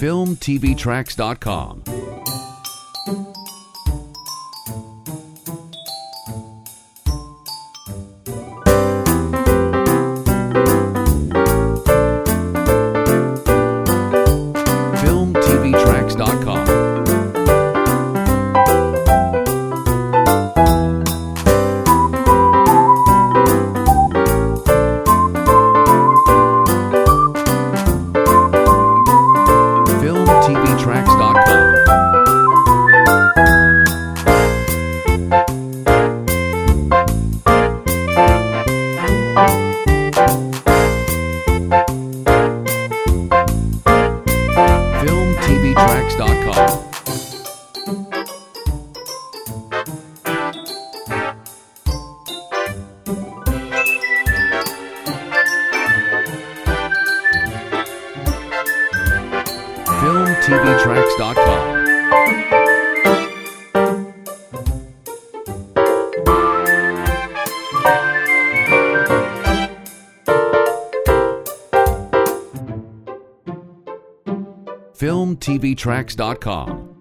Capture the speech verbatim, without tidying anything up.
film t v tracks dot com. film t v tracks dot com. film t v tracks dot com. film t v tracks dot com. film t v tracks dot com. film t v tracks dot com.